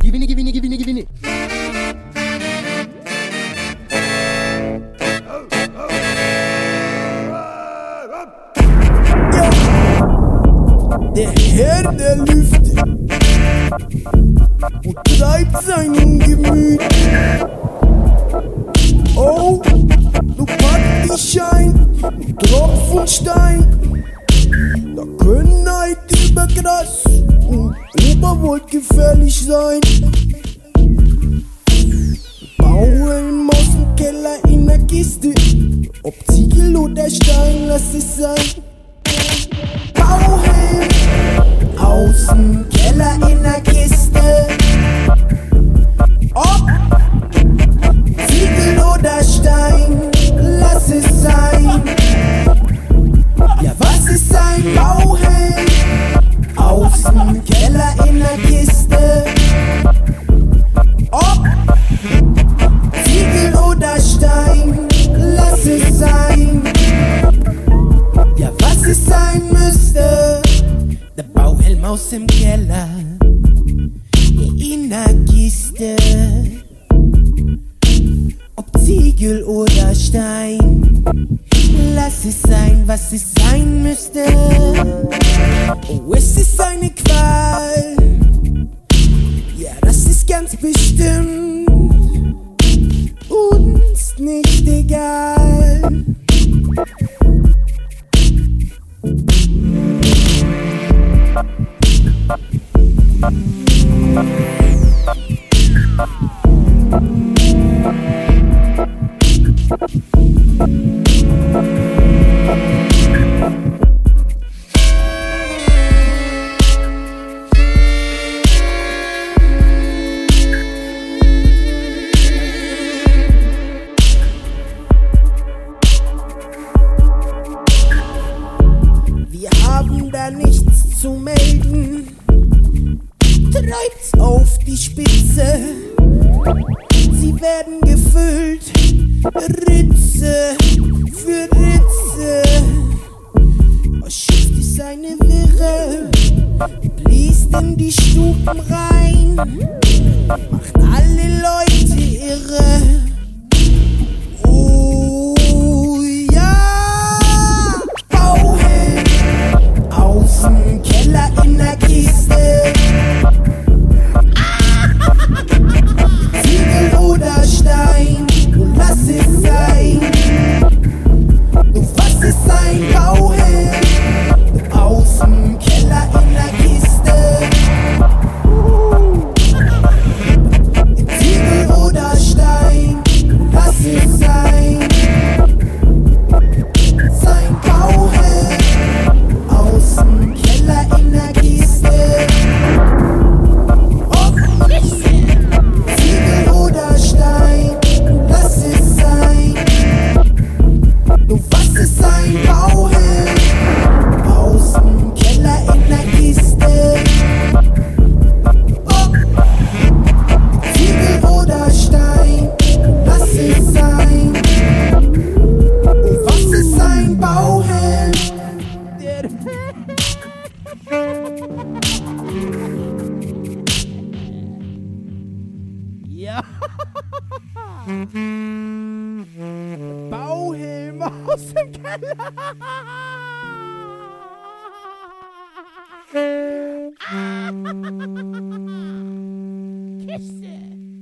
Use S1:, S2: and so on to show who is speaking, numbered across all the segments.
S1: Gewinne.
S2: Der Herr der Lüfte und treibt seinem Gemüt. Oh, du packst die Schein, du Tropf und Stein. Da können halt über Gras und Oberwolk gefährlich sein. Bauhelm aus dem Keller in der Kiste, ob Ziegel oder Stein, lass es sein. Bauhelm aus dem Keller in der Kiste, ob Ziegel oder Stein, lass es sein. Ja, was ist ein Bauhelm aus dem Keller in der Kiste, ob Ziegel oder Stein, lass es sein. Ja, was es sein müsste, der Bauhelm aus dem Keller in der Kiste, ob Ziegel oder Stein, lass es sein, was es sein müsste. Oh, es ist eine Qual, ja, das ist ganz bestimmt uns nicht egal. Wir haben da nichts zu melden, treibt's auf die Spitze. Sie werden gefüllt, Ritze für Ritze. Das Schiff ist eine Wirre, bläst in die Stuben rein, macht alle Leute irre. Oh ja, Bauhelm aus dem Keller in der Kiste, Ziegel oder Stein, du lass es sein. Du was ist ein Bauhelm aus dem Keller in der Kiste, Ziegel oder Stein, du lass es sein. Sein Bauhelm aus dem Keller in der Kiste, ob Ziegel oder Stein, lass es sein. Du was ist ein Bauhelm aus dem Keller in der Kiste, ob Ziegel oder Stein, lass es sein. Du was ist ein Bauhelm? Ja. Bauhelm aus dem Keller. Kiste.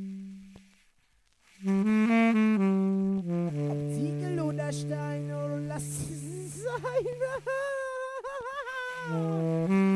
S2: Ob Ziegel oder Stein, oh, lass es sein.